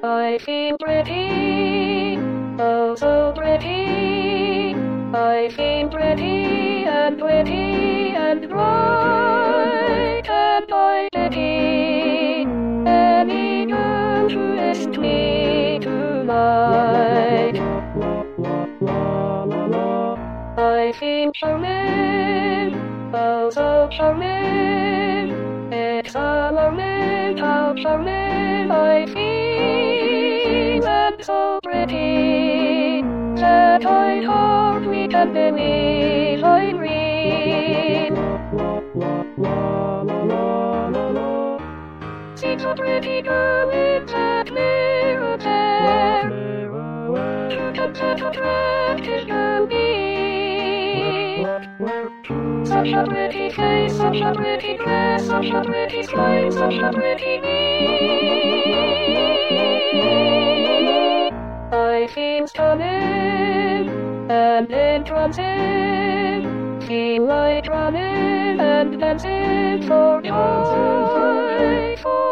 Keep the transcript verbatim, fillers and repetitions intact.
I feel pretty, oh so pretty. I feel pretty and witty and bright and identity. Any girl who kissed me tonight. I feel charming, oh so charming. It's alarming how charming I feel, and so pretty that I hardly can believe I read. See so pretty girl in that mirror there, who can that attractive girl be? Such a pretty face, such a pretty dress, such a pretty smile, such a pretty me. I feel stunning and entrancing, feel like running and dancing for joy. For